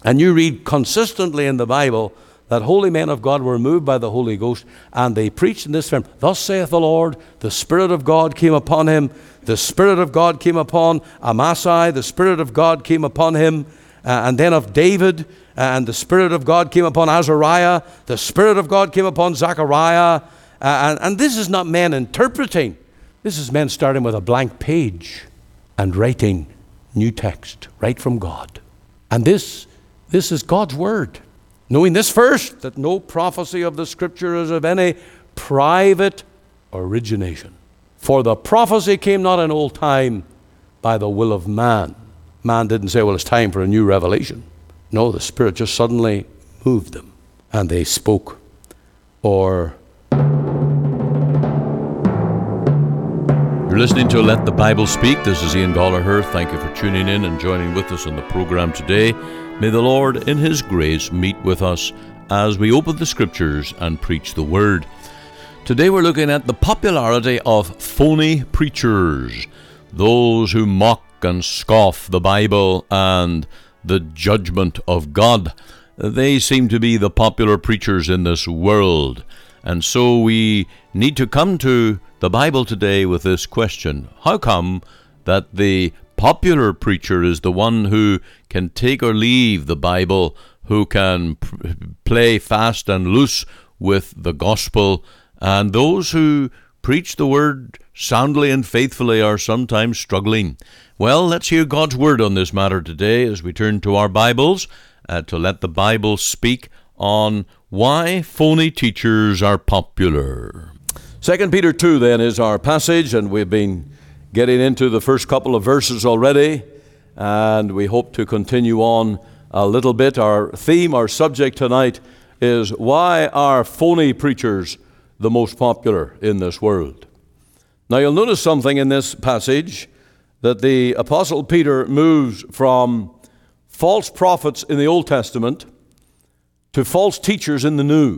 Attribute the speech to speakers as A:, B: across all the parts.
A: And you read consistently in the Bible that holy men of God were moved by the Holy Ghost, and they preached in this form, thus saith the Lord, the Spirit of God came upon him, the Spirit of God came upon Amasai, the Spirit of God came upon him, and then of David, and the Spirit of God came upon Azariah, the Spirit of God came upon Zechariah, and this is not men interpreting, this is men starting with a blank page and writing new text right from God. And this is God's word. Knowing this first, that no prophecy of the Scripture is of any private origination. For the prophecy came not in old time by the will of man. Man didn't say, well, it's time for a new revelation. No, the Spirit just suddenly moved them, and they spoke. You're listening to Let the Bible Speak. This is Ian Gallagher. Thank you for tuning in and joining with us on the program today. May the Lord in His grace meet with us as we open the Scriptures and preach the Word. Today we're looking at the popularity of phony preachers, those who mock and scoff the Bible and the judgment of God. They seem to be the popular preachers in this world. And so we need to come to the Bible today with this question: how come that the popular preacher is the one who can take or leave the Bible, who can play fast and loose with the gospel, and those who preach the word soundly and faithfully are sometimes struggling? Well, let's hear God's word on this matter today as we turn to our Bibles to let the Bible speak on why phony teachers are popular. 2 Peter 2 then is our passage, and we've been getting into the first couple of verses already, and we hope to continue on a little bit. Our theme, our subject tonight is why are phony preachers the most popular in this world? Now you'll notice something in this passage, that the Apostle Peter moves from false prophets in the Old Testament to false teachers in the New.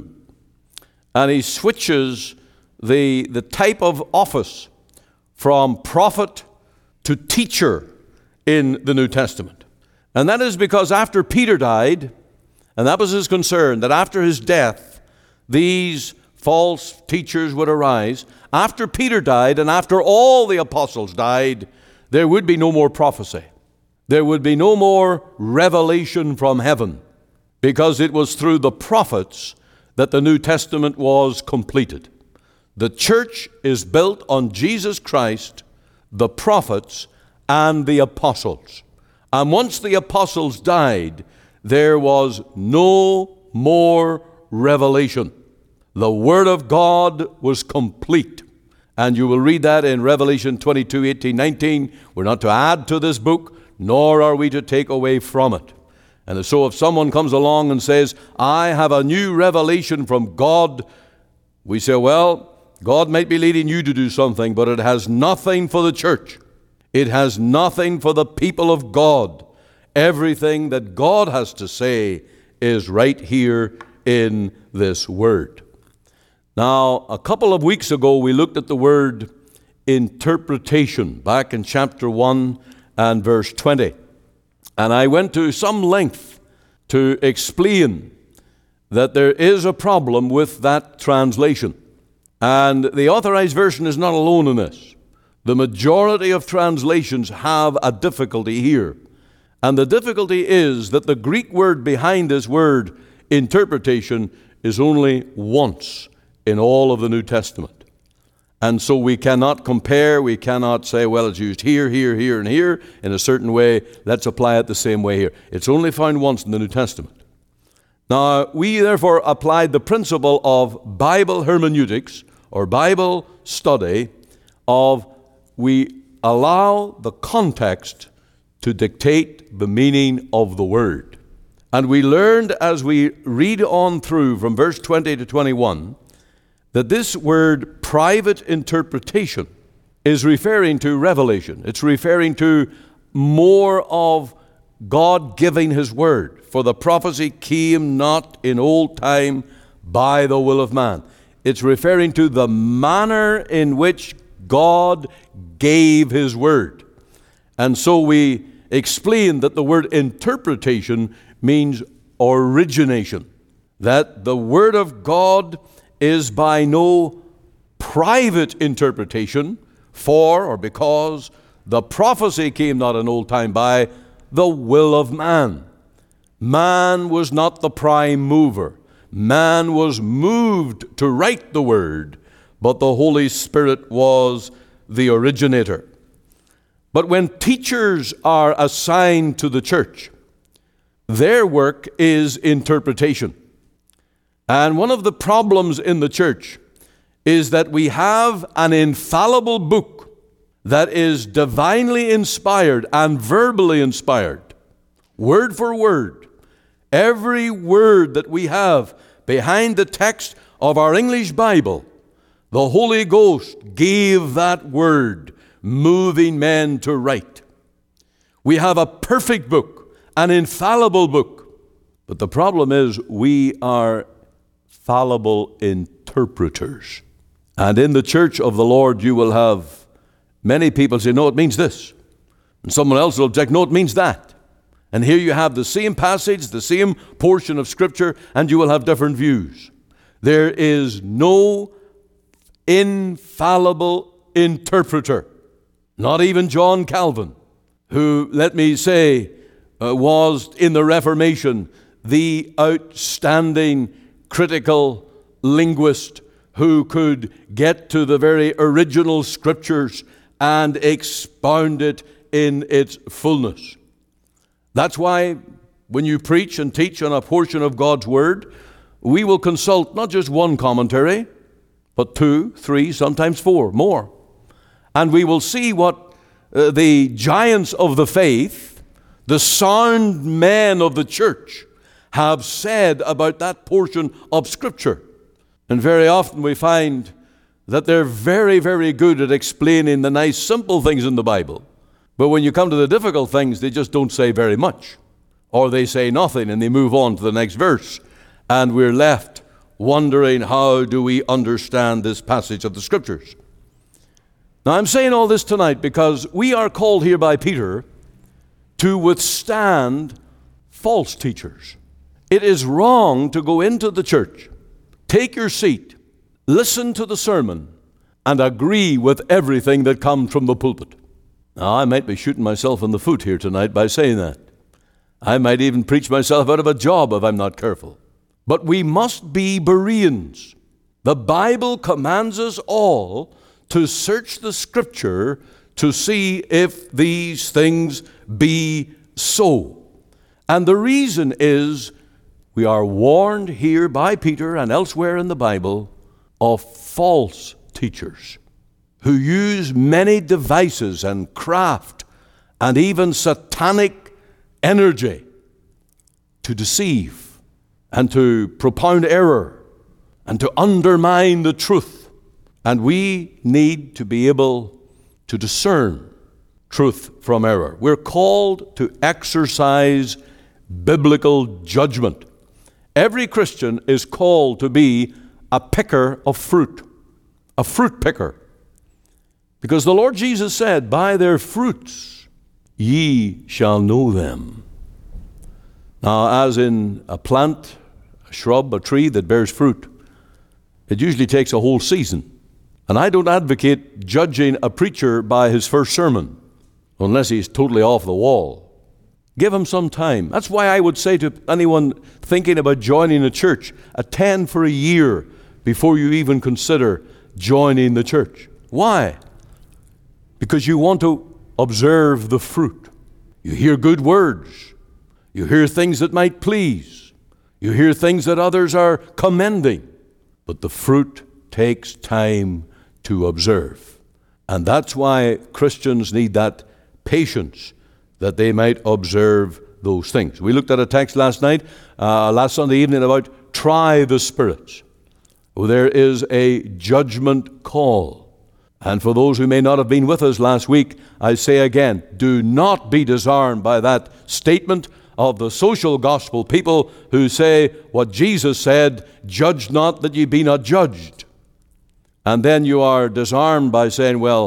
A: And he switches the type of office from prophet to teacher in the New Testament. And that is because after Peter died, and that was his concern, that after his death, these false teachers would arise. After Peter died and after all the apostles died, there would be no more prophecy. There would be no more revelation from heaven, because it was through the prophets that the New Testament was completed. The church is built on Jesus Christ, the prophets, and the apostles. And once the apostles died, there was no more revelation. The Word of God was complete. And you will read that in Revelation 22, 18, 19. We're not to add to this book, nor are we to take away from it. And so if someone comes along and says, I have a new revelation from God, we say, well, God might be leading you to do something, but it has nothing for the church. It has nothing for the people of God. Everything that God has to say is right here in this word. Now, a couple of weeks ago, we looked at the word interpretation back in chapter 1 and verse 20. And I went to some length to explain that there is a problem with that translation. And the Authorized Version is not alone in this. The majority of translations have a difficulty here. And the difficulty is that the Greek word behind this word, interpretation, is only once in all of the New Testament. And so we cannot compare, we cannot say, well, it's used here, here, here, and here in a certain way. Let's apply it the same way here. It's only found once in the New Testament. Now, we therefore applied the principle of Bible hermeneutics, or Bible study, of we allow the context to dictate the meaning of the word. And we learned as we read on through from verse 20 to 21 that this word private interpretation is referring to revelation. It's referring to more of God giving His word. For the prophecy came not in old time by the will of man. It's referring to the manner in which God gave His word. And so we explained that the word interpretation means origination. That the Word of God is by no private interpretation, for or because the prophecy came not in old time by the will of man. Man was not the prime mover. Man was moved to write the Word, but the Holy Spirit was the originator. But when teachers are assigned to the church, their work is interpretation. And one of the problems in the church is that we have an infallible book that is divinely inspired and verbally inspired, word for word. Every word that we have behind the text of our English Bible, the Holy Ghost gave that word, moving men to write. We have a perfect book, an infallible book. But the problem is we are fallible interpreters. And in the church of the Lord, you will have many people say, no, it means this. And someone else will object, no, it means that. And here you have the same passage, the same portion of Scripture, and you will have different views. There is no infallible interpreter. Not even John Calvin, who, let me say, was in the Reformation the outstanding critical linguist who could get to the very original Scriptures and expound it in its fullness. That's why when you preach and teach on a portion of God's Word, we will consult not just one commentary, but 2, 3, sometimes 4 more. And we will see what the giants of the faith, the sound men of the church, have said about that portion of Scripture. And very often we find that they're very, very good at explaining the nice, simple things in the Bible. But when you come to the difficult things, they just don't say very much. Or they say nothing and they move on to the next verse. And we're left wondering, how do we understand this passage of the Scriptures? Now, I'm saying all this tonight because we are called here by Peter to withstand false teachers. It is wrong to go into the church, take your seat, listen to the sermon, and agree with everything that comes from the pulpit. Now, I might be shooting myself in the foot here tonight by saying that. I might even preach myself out of a job if I'm not careful. But we must be Bereans. The Bible commands us all to search the Scripture to see if these things be so. And the reason is we are warned here by Peter and elsewhere in the Bible of false teachers who use many devices and craft and even satanic energy to deceive and to propound error and to undermine the truth. And we need to be able to discern truth from error. We're called to exercise biblical judgment. Every Christian is called to be a picker of fruit, a fruit picker. Because the Lord Jesus said, by their fruits ye shall know them. Now, as in a plant, a shrub, a tree that bears fruit, it usually takes a whole season. And I don't advocate judging a preacher by his first sermon, unless he's totally off the wall. Give him some time. That's why I would say to anyone thinking about joining a church, attend for a year before you even consider joining the church. Why? Because you want to observe the fruit. You hear good words. You hear things that might please. You hear things that others are commending. But the fruit takes time to observe. And that's why Christians need that patience, that they might observe those things. We looked at a text last Sunday evening, about try the spirits. There is a judgment call. And for those who may not have been with us last week, I say again, do not be disarmed by that statement of the social gospel people who say what Jesus said, judge not that ye be not judged. And then you are disarmed by saying, well,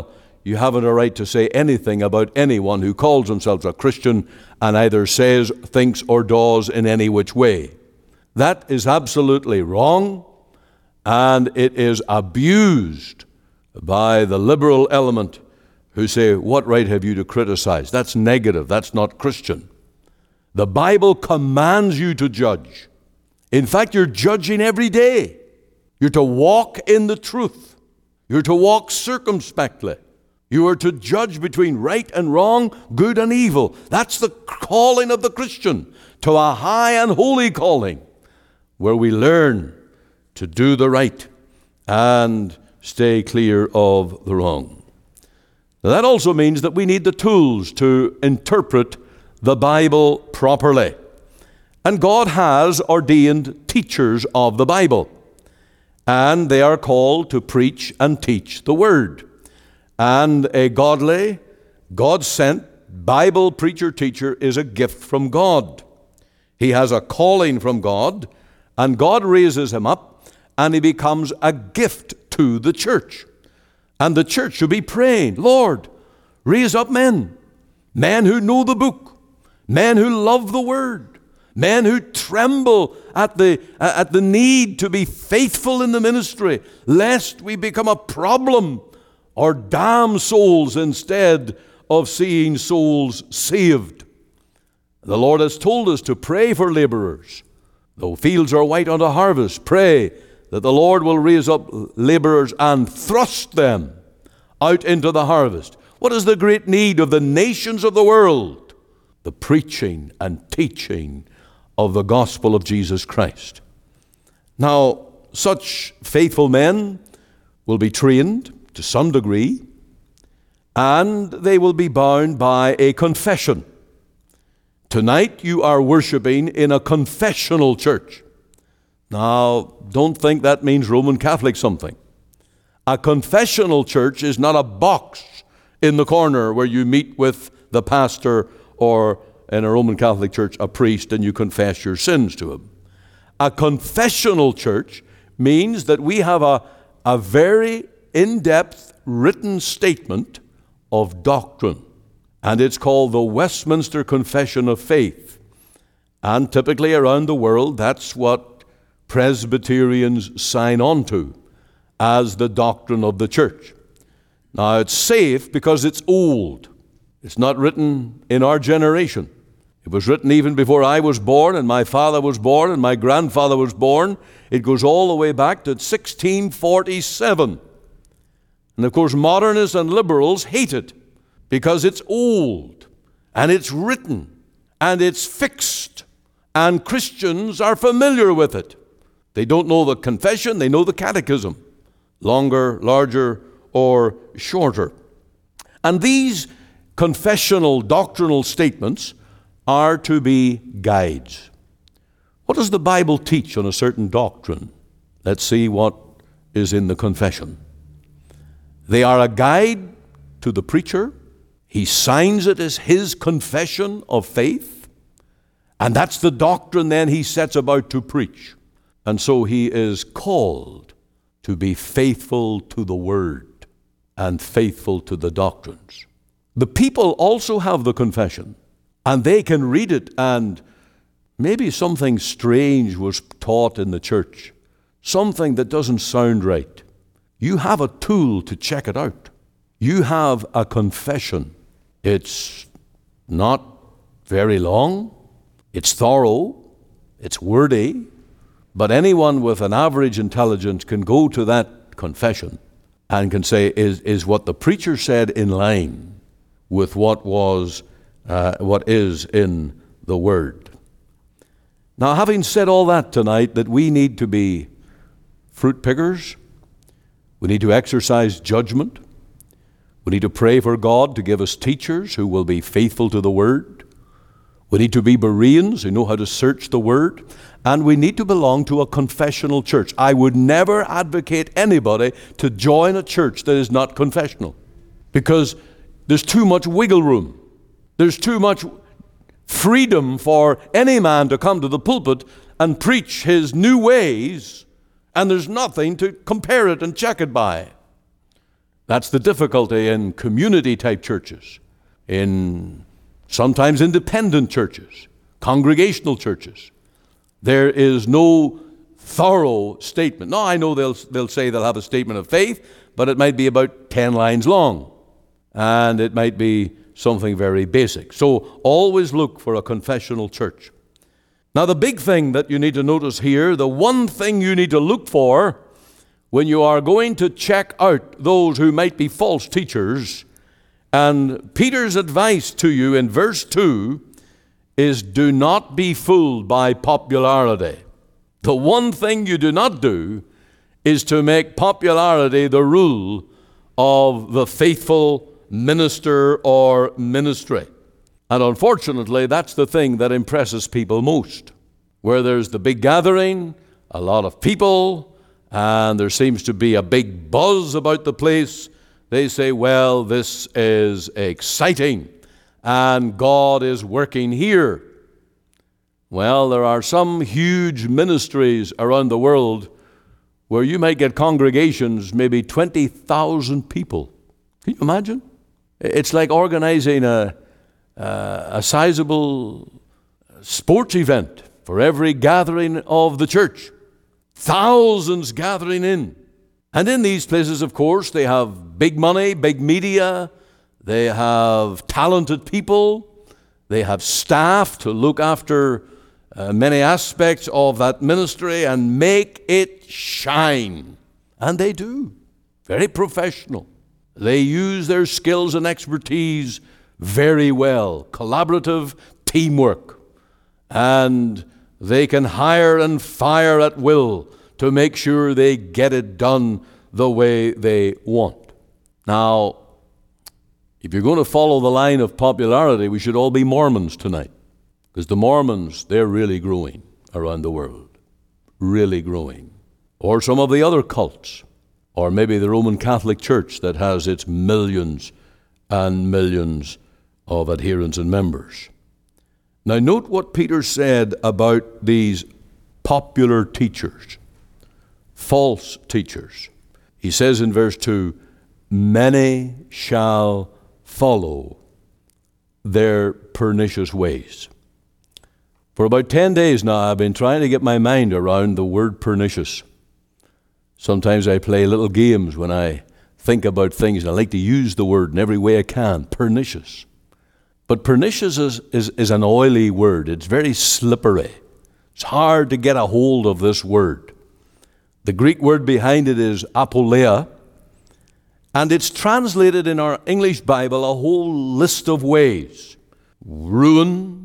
B: you haven't a right to say anything about anyone who calls themselves a Christian and either says, thinks, or does in any which way. That is absolutely wrong, and it is abused by the liberal element who say, what right have you to criticize? That's negative. That's not Christian. The Bible commands you to judge. In fact, you're judging every day. You're to walk in the truth. You're to walk circumspectly. You are to judge between right and wrong, good and evil. That's the calling of the Christian, to a high and holy calling, where we learn to do the right and stay clear of the wrong. Now, that also means that we need the tools to interpret the Bible properly. And God has ordained teachers of the Bible, and they are called to preach and teach the Word. And a godly, God-sent Bible preacher-teacher is a gift from God. He has a calling from God, and God raises him up, and he becomes a gift to the church. And the church should be praying, Lord, raise up men who know the book, men who love the Word, men who tremble at the need to be faithful in the ministry, lest we become a problem or damn souls instead of seeing souls saved. The Lord has told us to pray for laborers. Though fields are white unto harvest, pray that the Lord will raise up laborers and thrust them out into the harvest. What is the great need of the nations of the world? The preaching and teaching of the gospel of Jesus Christ. Now, such faithful men will be trained to some degree, and they will be bound by a confession. Tonight you are worshiping in a confessional church. Now, don't think that means Roman Catholic something. A confessional church is not a box in the corner where you meet with the pastor, or in a Roman Catholic church, a priest, and you confess your sins to him. A confessional church means that we have a very in-depth written statement of doctrine, and it's called the Westminster Confession of Faith. And typically around the world, that's what Presbyterians sign on to as the doctrine of the church. Now, it's safe because it's old. It's not written in our generation. It was written even before I was born, and my father was born, and my grandfather was born. It goes all the way back to 1647. And of course, modernists and liberals hate it because it's old, and it's written, and it's fixed, and Christians are familiar with it. They don't know the confession, they know the catechism, longer, larger, or shorter. And these confessional doctrinal statements are to be guides. What does the Bible teach on a certain doctrine? Let's see what is in the confession. They are a guide to the preacher. He signs it as his confession of faith, and that's the doctrine then he sets about to preach. And so he is called to be faithful to the Word and faithful to the doctrines. The people also have the confession, and they can read it, and maybe something strange was taught in the church, something that doesn't sound right. You have a tool to check it out. You have a confession. It's not very long, it's thorough, it's wordy, but anyone with an average intelligence can go to that confession and can say, is what the preacher said in line with what is in the Word? Now, having said all that tonight, that we need to be fruit pickers, we need to exercise judgment, we need to pray for God to give us teachers who will be faithful to the Word, we need to be Bereans who know how to search the Word, and we need to belong to a confessional church. I would never advocate anybody to join a church that is not confessional, because there's too much wiggle room. There's too much freedom for any man to come to the pulpit and preach his new ways, and there's nothing to compare it and check it by. That's the difficulty in community-type churches, in sometimes independent churches, congregational churches. There is no thorough statement. Now, I know they'll say they'll have a statement of faith, but it might be about 10 lines long, and it might be something very basic. So always look for a confessional church. Now, the big thing that you need to notice here, the one thing you need to look for when you are going to check out those who might be false teachers, and Peter's advice to you in verse 2 is, do not be fooled by popularity. The one thing you do not do is to make popularity the rule of the faithful minister or ministry. And unfortunately, that's the thing that impresses people most. Where there's the big gathering, a lot of people, and there seems to be a big buzz about the place, they say, well, this is exciting, and God is working here. Well, there are some huge ministries around the world where you might get congregations, maybe 20,000 people. Can you imagine? It's like organizing a sizable sports event for every gathering of the church. Thousands gathering in. And in these places, of course, they have big money, big media, they have talented people, they have staff to look after many aspects of that ministry and make it shine. And they do. Very professional. They use their skills and expertise very well. Collaborative teamwork. And they can hire and fire at will to make sure they get it done the way they want. Now, if you're going to follow the line of popularity, we should all be Mormons tonight. Because the Mormons, they're really growing around the world. Really growing. Or some of the other cults. Or maybe the Roman Catholic Church that has its millions and millions of adherents and members. Now note what Peter said about these popular teachers, false teachers. He says in verse 2, many shall follow their pernicious ways. For about 10 days now, I've been trying to get my mind around the word pernicious. Sometimes I play little games when I think about things, and I like to use the word in every way I can, pernicious. But pernicious is an oily word. It's very slippery. It's hard to get a hold of this word. The Greek word behind it is apoleia, and it's translated in our English Bible a whole list of ways. Ruin,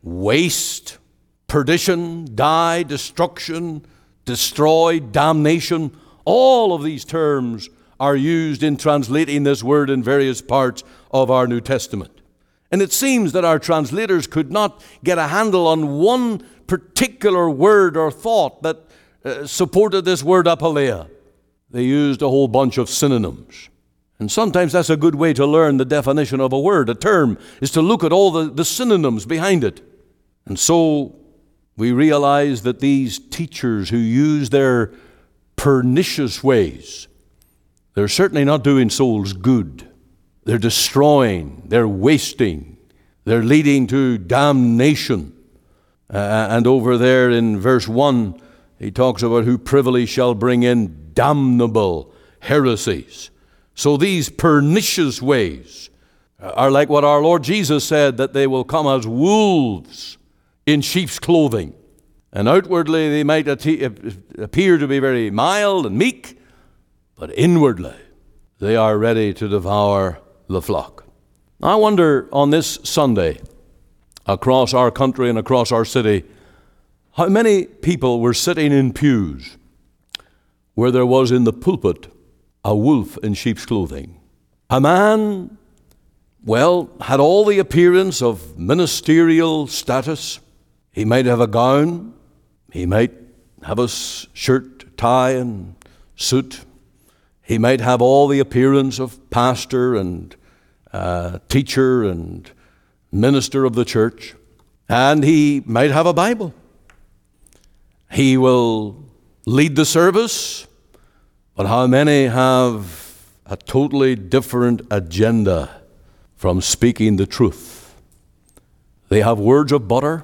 B: waste, perdition, die, destruction, destroy, damnation. All of these terms are used in translating this word in various parts of our New Testament. And it seems that our translators could not get a handle on one particular word or thought that supported this word apoleia. They used a whole bunch of synonyms. And sometimes that's a good way to learn the definition of a word, a term, is to look at all the synonyms behind it. And so we realize that these teachers who use their pernicious ways, they're certainly not doing souls good. They're destroying, they're wasting, they're leading to damnation. And over there in verse 1, he talks about who privily shall bring in damnable heresies. So these pernicious ways are like what our Lord Jesus said, that they will come as wolves in sheep's clothing. And outwardly they might appear to be very mild and meek, but inwardly they are ready to devour the flock. I wonder on this Sunday, across our country and across our city, how many people were sitting in pews where there was in the pulpit a wolf in sheep's clothing. A man, well, had all the appearance of ministerial status. He might have a gown. He might have a shirt, tie, and suit. He might have all the appearance of pastor and teacher and minister of the church. And he might have a Bible. He will lead the service. But how many have a totally different agenda from speaking the truth. They have words of butter,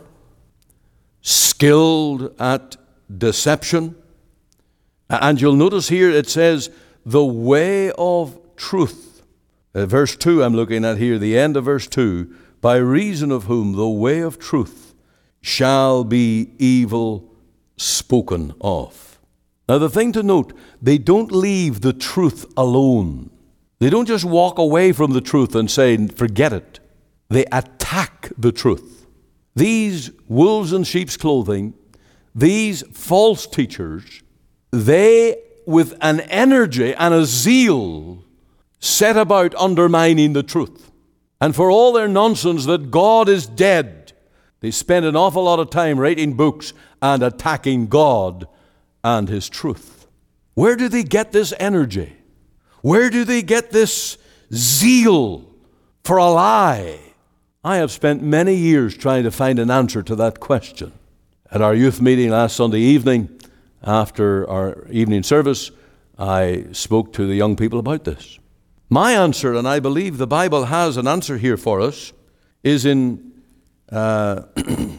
B: skilled at deception. And you'll notice here it says, the way of truth. Verse 2 I'm looking at here, the end of verse 2, by reason of whom the way of truth shall be evil spoken of. Now the thing to note, they don't leave the truth alone. They don't just walk away from the truth and say, forget it. They attack the truth. These wolves in sheep's clothing, these false teachers, they, with an energy and a zeal, set about undermining the truth. And for all their nonsense that God is dead, they spend an awful lot of time writing books and attacking God and His truth. Where do they get this energy? Where do they get this zeal for a lie? I have spent many years trying to find an answer to that question. At our youth meeting last Sunday evening, after our evening service, I spoke to the young people about this. My answer, and I believe the Bible has an answer here for us, is in 1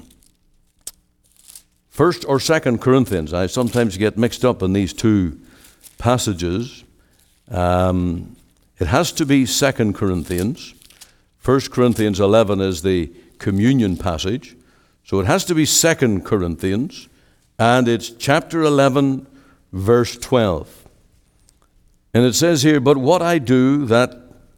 B: or 2 Corinthians. I sometimes get mixed up in these two passages. It has to be 2 Corinthians. 1 Corinthians 11 is the communion passage. So it has to be 2 Corinthians, and it's chapter 11, verse 12. And it says here, but what I do that,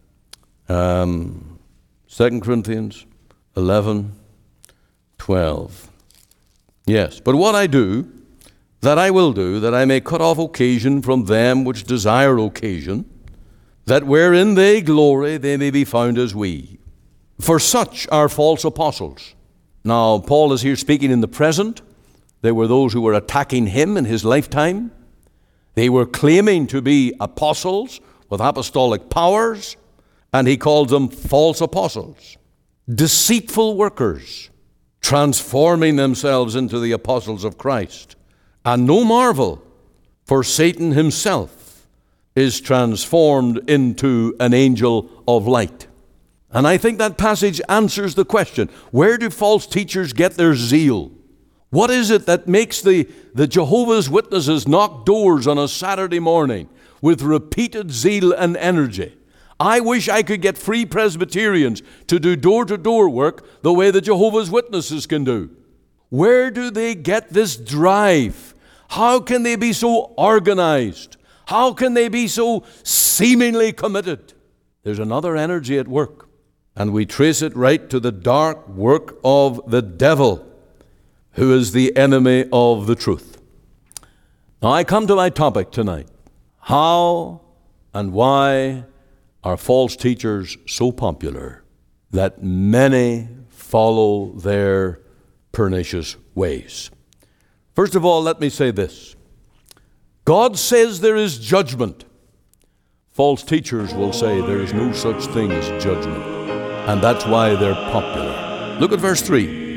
B: 2 Corinthians 11, 12. Yes, but what I do, that I will do, that I may cut off occasion from them which desire occasion, that wherein they glory, they may be found as we. For such are false apostles. Now, Paul is here speaking in the present. There were those who were attacking him in his lifetime. They were claiming to be apostles with apostolic powers, and he called them false apostles. Deceitful workers, transforming themselves into the apostles of Christ. And no marvel, for Satan himself is transformed into an angel of light. And I think that passage answers the question, where do false teachers get their zeal? What is it that makes the Jehovah's Witnesses knock doors on a Saturday morning with repeated zeal and energy? I wish I could get free Presbyterians to do door-to-door work the way the Jehovah's Witnesses can do. Where do they get this drive? How can they be so organized? How can they be so seemingly committed? There's another energy at work, and we trace it right to the dark work of the devil, who is the enemy of the truth. Now I come to my topic tonight. How and why are false teachers so popular that many follow their pernicious ways? First of all, let me say this. God says there is judgment. False teachers will say there is no such thing as judgment. And that's why they're popular. Look at verse 3.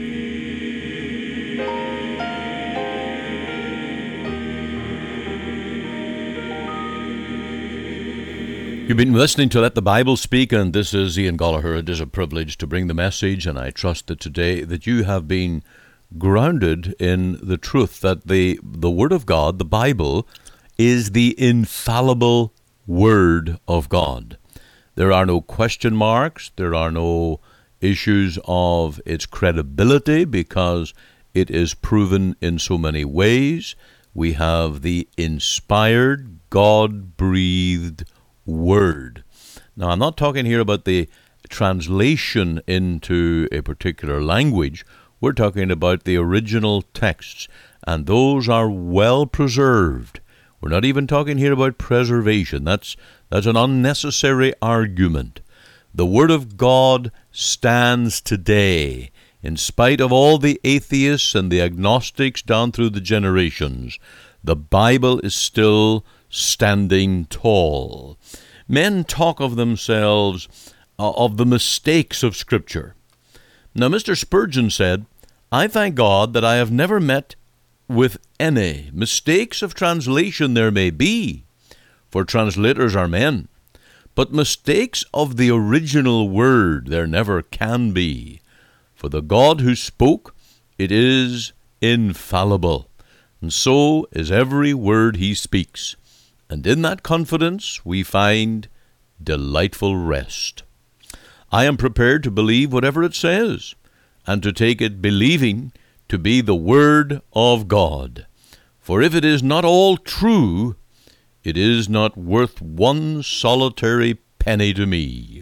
A: You've been listening to Let the Bible Speak, and this is Ian Gallagher. It is a privilege to bring the message, and I trust that today that you have been grounded in the truth that the Word of God, the Bible, is the infallible Word of God. There are no question marks. There are no issues of its credibility because it is proven in so many ways. We have the inspired, God-breathed Word. Now, I'm not talking here about the translation into a particular language. We're talking about the original texts, and those are well preserved. We're not even talking here about preservation. That's an unnecessary argument. The Word of God stands today. In spite of all the atheists and the agnostics down through the generations, the Bible is still standing tall. Men talk of themselves, of the mistakes of Scripture. Now, Mr. Spurgeon said, I thank God that I have never met with any mistakes of translation. There may be, for translators are men, but mistakes of the original word there never can be. For the God who spoke, it is infallible, and so is every word he speaks. And in that confidence we find delightful rest. I am prepared to believe whatever it says, and to take it believing to be the Word of God. For if it is not all true, it is not worth one solitary penny to me.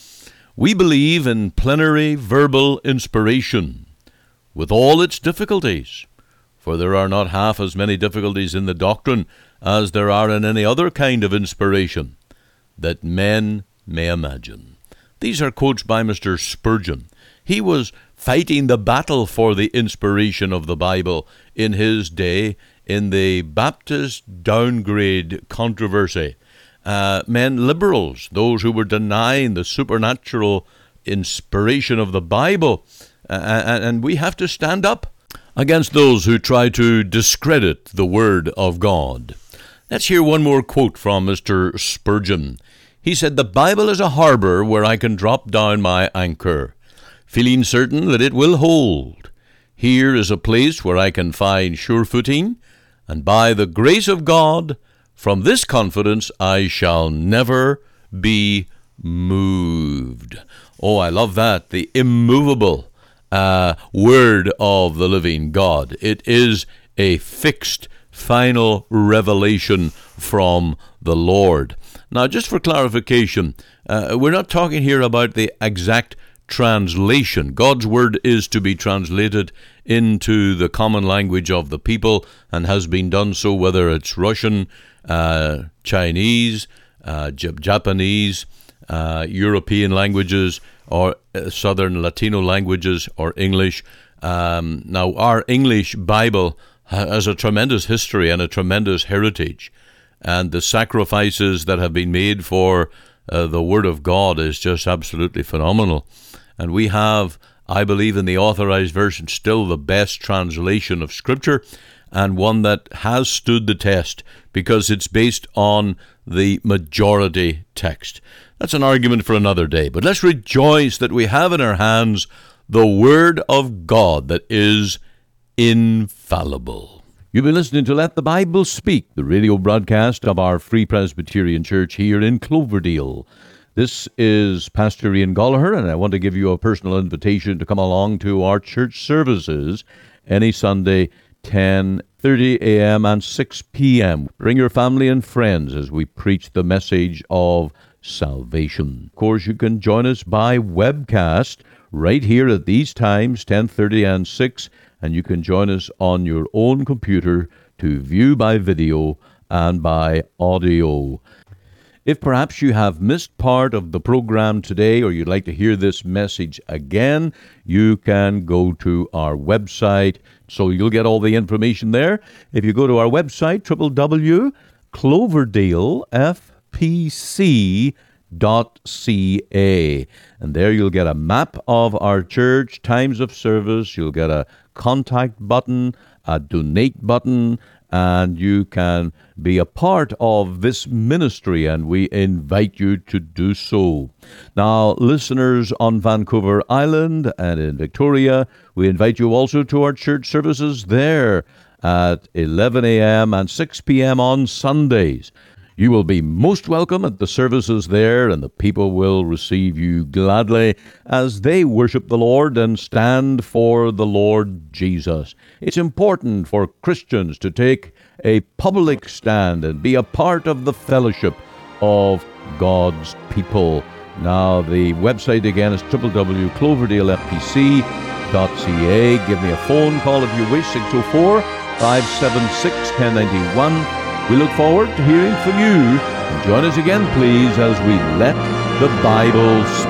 A: We believe in plenary verbal inspiration, with all its difficulties, for there are not half as many difficulties in the doctrine as there are in any other kind of inspiration that men may imagine. These are quotes by Mr. Spurgeon. He was fighting the battle for the inspiration of the Bible in his day in the Baptist downgrade controversy. Men, liberals, those who were denying the supernatural inspiration of the Bible, and we have to stand up against those who try to discredit the Word of God. Let's hear one more quote from Mr. Spurgeon. He said, "The Bible is a harbor where I can drop down my anchor, feeling certain that it will hold. Here is a place where I can find sure footing, and by the grace of God, from this confidence I shall never be moved." Oh, I love that. The immovable word of the living God. It is a fixed, final revelation from the Lord. Now, just for clarification, we're not talking here about the exact translation. God's word is to be translated into the common language of the people, and has been done so, whether it's Russian, Chinese, Japanese, European languages, or Southern Latino languages, or English. Now, our English Bible has a tremendous history and a tremendous heritage, and the sacrifices that have been made for the Word of God is just absolutely phenomenal. And we have, I believe, in the Authorized Version, still the best translation of Scripture, and one that has stood the test because it's based on the majority text. That's an argument for another day, but let's rejoice that we have in our hands the Word of God that is infallible. You've been listening to Let the Bible Speak, the radio broadcast of our Free Presbyterian Church here in Cloverdale. This is Pastor Ian Gallagher, and I want to give you a personal invitation to come along to our church services any Sunday, 10:30 a.m. and 6 p.m. Bring your family and friends as we preach the message of salvation. Of course, you can join us by webcast right here at these times, 10:30 and 6, and you can join us on your own computer to view by video and by audio. If perhaps you have missed part of the program today, or you'd like to hear this message again, you can go to our website, so you'll get all the information there. If you go to our website, www.cloverdalefpc.ca, and there you'll get a map of our church, times of service, you'll get a contact button, a donate button, and you can be a part of this ministry, and we invite you to do so. Now, listeners on Vancouver Island and in Victoria, we invite you also to our church services there at 11 a.m. and 6 p.m. on Sundays. You will be most welcome at the services there, and the people will receive you gladly as they worship the Lord and stand for the Lord Jesus. It's important for Christians to take a public stand and be a part of the fellowship of God's people. Now, the website again is www.cloverdalefpc.ca. Give me a phone call if you wish, 604-576-1091. We look forward to hearing from you. And join us again, please, as we let the Bible speak.